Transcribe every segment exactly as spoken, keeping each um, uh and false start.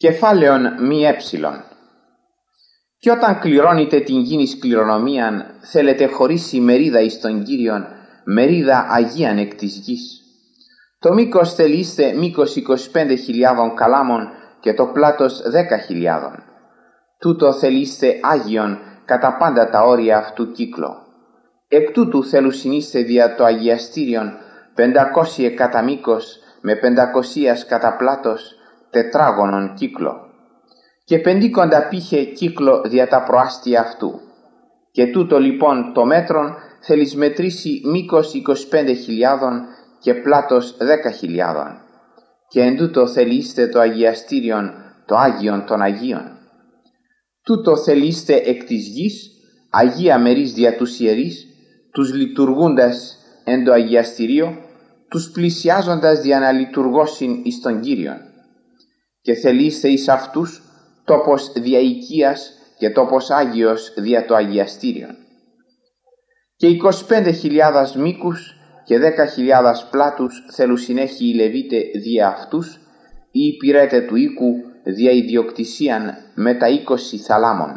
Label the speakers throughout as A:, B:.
A: Κεφάλαιον μη έψιλον. Κι όταν κληρώνετε την γήνης κληρονομίαν, θέλετε χωρίσει μερίδα εις τον Κύριον, μερίδα αγίαν εκ της γης. Το μήκος θελείστε μήκος είκοσι πέντε χιλιάδων καλάμων και το πλάτος δέκα χιλιάδων. Τούτο θελείστε άγιον κατά πάντα τα όρια αυτού κύκλο. Εκ τούτου θελουσινείστε δια το αγιαστήριον πεντακόσια κατά μήκος με πεντακοσίας κατά πλάτος τετράγωνον κύκλο. Και πεντήκοντα πήχε κύκλο δια τα προάστια αυτού. Και τούτο λοιπόν το μέτρον θέλεις μετρήσει μήκος είκοσι πέντε χιλιάδων και πλάτος δέκα χιλιάδων. Και εν τούτο θελείστε το αγιαστήριον, το Άγιον των Αγίων. Τούτο θελείστε εκ της γης, Αγία μερίς δια τους ιερείς, τους λειτουργούντας εν το αγιαστήριο, τους πλησιάζοντας δια να λειτουργώσιν εις τον Κύριον. Και θελείστε εις αυτούς τόπος δια οικίας και τόπος Άγιος δια το αγιαστήριον. Και είκοσι πέντε χιλιάδες μήκους και δέκα χιλιάδες πλάτους θελουσινέχει οι Λεβίτε δια αυτούς, ή υπηρέτε του οίκου δια ιδιοκτησίαν με τα είκοσι θαλάμων.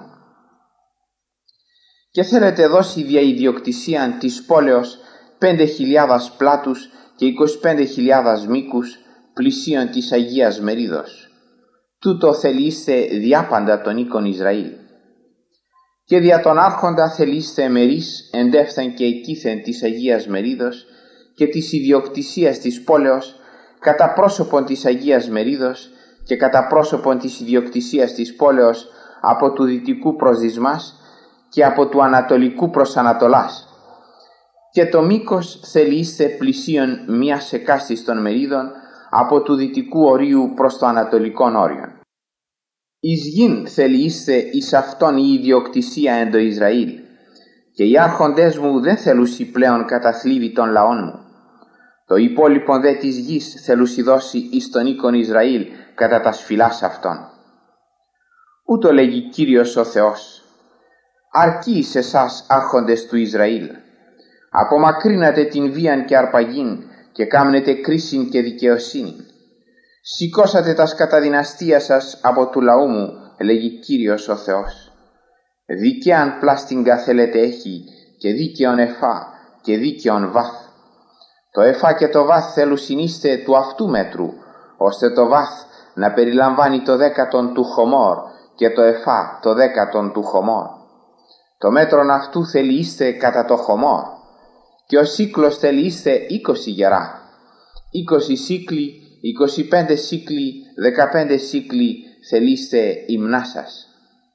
A: Και θέλετε δώσει δια ιδιοκτησίαν της πόλεως πέντε χιλιάδες πλάτους και είκοσι πέντε χιλιάδες μήκους πλησίον της Αγίας Μερίδος. Τούτο θελείστε διάπαντα των οίκων Ισραήλ. Και δια τον άρχοντα θελείστε μερίς εντεύθεν και εκείθεν της Αγίας Μερίδος και της ιδιοκτησίας της πόλεως κατά πρόσωπον της Αγίας Μερίδος και κατά πρόσωπον της ιδιοκτησίας της πόλεως από του δυτικού προς Δυσμάς και από του ανατολικού προς Ανατολάς. Και το μήκος θελείστε πλησίον μίας εκάστης των μερίδων από του δυτικού ορίου προς το ανατολικόν όριον. Εις γην θελείστε εις αυτόν η ιδιοκτησία εν το Ισραήλ, και οι άρχοντές μου δεν θελούσι πλέον καταθλίβει των λαών μου. Το υπόλοιπον δε της γης θελούσι δώσει εις τον οίκον Ισραήλ κατά τα σφυλάς αυτών. Ούτω λέγει Κύριος ο Θεός: αρκεί εις εσάς άρχοντες του Ισραήλ, απομακρύνατε την βίαν και αρπαγήν και κάμνετε κρίσιν και δικαιοσύνη. Σηκώσατε τας κατά δυναστεία σας από του λαού μου, λέγει Κύριος ο Θεός. Δικαίαν πλάστιγγα θέλετε έχει και δίκαιον εφά και δίκαιον βάθ. Το εφά και το βάθ θελουσινείστε του αυτού μέτρου, ώστε το βάθ να περιλαμβάνει το δέκατον του χωμόρ και το εφά το δέκατον του χωμόρ. Το μέτρον αυτού θελείστε κατά το χωμόρ. Και ο σύκλος θελείστε είκοσι γερά, είκοσι σύκλοι, είκοσι πέντε σύκλοι, δεκαπέντε σύκλοι θελείστε υμνά σας.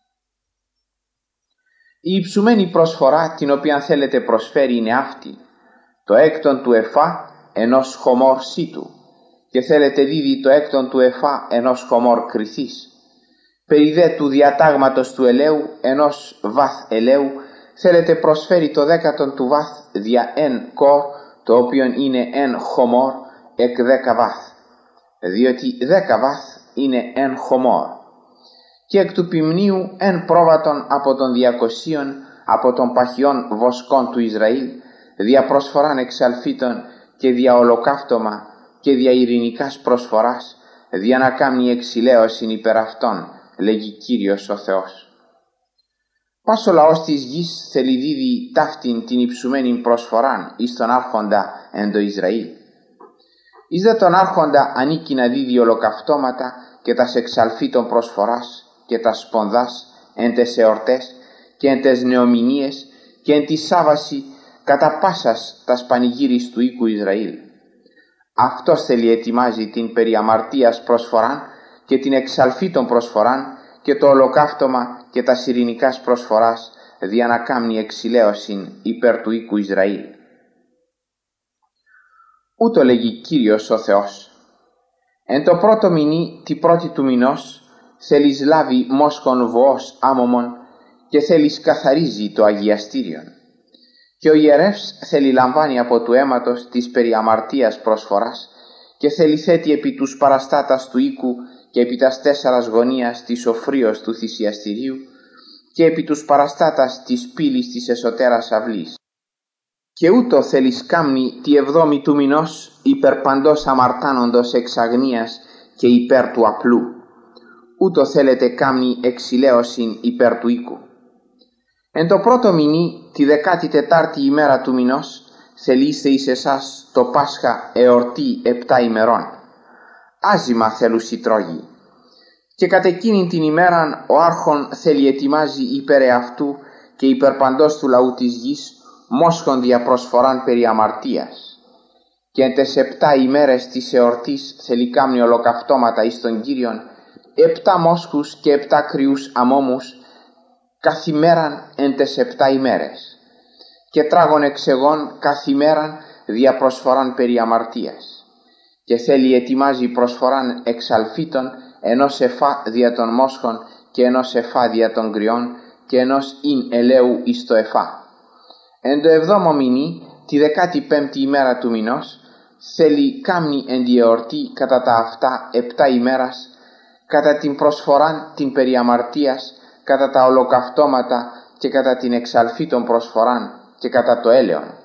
A: Η υψουμένη προσφορά την οποία θέλετε προσφέρει είναι αυτή, το έκτον του εφά ενός χωμόρ σίτου, και θέλετε δίδει το έκτον του εφά ενός χωμόρ κρυθής. Περί δε του διατάγματος του ελαίου ενός βάθ ελαίου θέλετε προσφέρει το δέκατον του βάθ δια εν κορ, το οποίον είναι εν χωμόρ εκ δέκα βάθ, διότι δέκα βάθ είναι εν χωμόρ. Και εκ του ποιμνίου εν πρόβατον από των διακοσίων από των παχιών βοσκών του Ισραήλ, δια προσφοράν εξαλφίτων και δια ολοκαύτωμα και δια ειρηνικάς προσφοράς, δια να κάμνει εξηλαίωσιν υπερ αυτών, λέγει Κύριος ο Θεός. Πας ο λαός της γης θέλει δίδει ταύτην την υψουμένη προσφοράν εις τον άρχοντα εν το Ισραήλ. Εις δε τον άρχοντα ανήκει να δίδει ολοκαυτώματα και τας εξαλφίτων προσφοράς και τας σπονδάς εν τες εορτές και εν τες νεομηνίες και εν τη σάβαση κατά πάσας τας πανηγύρις του οίκου Ισραήλ. Αυτός θέλει ετοιμάζει την περί αμαρτίας προσφοράν και την εξαλφίτων προσφοράν και το ολοκαύτωμα και τα ειρηνικάς προσφοράς δια να κάμνει εξηλαίωσιν υπέρ του οίκου Ισραήλ. Ούτω λέγει Κύριος ο Θεός: εν το πρώτο μηνύ τη πρώτη του μηνός θέλεις λάβει μόσχον βοός άμωμον και θέλεις καθαρίζει το αγιαστήριον. Και ο ιερεύς θέλει λαμβάνει από του αίματος της περί αμαρτίας προσφοράς και θέλει θέτει επί τους παραστάτας του οίκου και επί τας τέσσερας γωνίας της οφρίως του θυσιαστηρίου και επί τους παραστάτας της πύλης της εσωτέρας αυλής. Και ούτω θέλεις κάμνη τη εβδόμη του μηνός υπερ παντός αμαρτάνοντος εξ αγνίας και υπέρ του απλού. ούτω θέλετε κάμνη εξηλαίωσιν υπέρ του οίκου. Εν το πρώτο μηνύ, τη δεκάτη τετάρτη ημέρα του μηνός, θελήστε εις εσάς το Πάσχα εορτή επτά ημερών. Άζημα θέλουσι τρόγοι. Και κατ' εκείνην την ημέραν ο άρχον θέλει ετοιμάζει υπέρ εαυτού και υπέρ παντός του λαού της γης μόσχον δια προσφοράν περί αμαρτίας. Και εν τες επτά ημέρες της εορτής θέλει κάμνει ολοκαυτώματα εις τον Κύριον επτά μόσχους και επτά κρυούς αμόμους καθημέραν εν τες επτά ημέρες και τράγων εξεγών καθημέραν δια προσφοράν περί αμαρτίας. Και θέλει ετοιμάζει προσφοράν εξαλφίτων ενός εφά δια των μόσχων και ενός εφά δια των κρυών και ενός ίν ελαίου εις το εφά. Εν το εβδόμο μηνύ, τη δεκάτη πέμπτη ημέρα του μηνός, θέλει κάμνη εν τη εορτή κατά τα αυτά επτά ημέρας, κατά την προσφοράν την περί αμαρτίας, κατά τα ολοκαυτώματα και κατά την εξαλφή των προσφοράν και κατά το έλεον.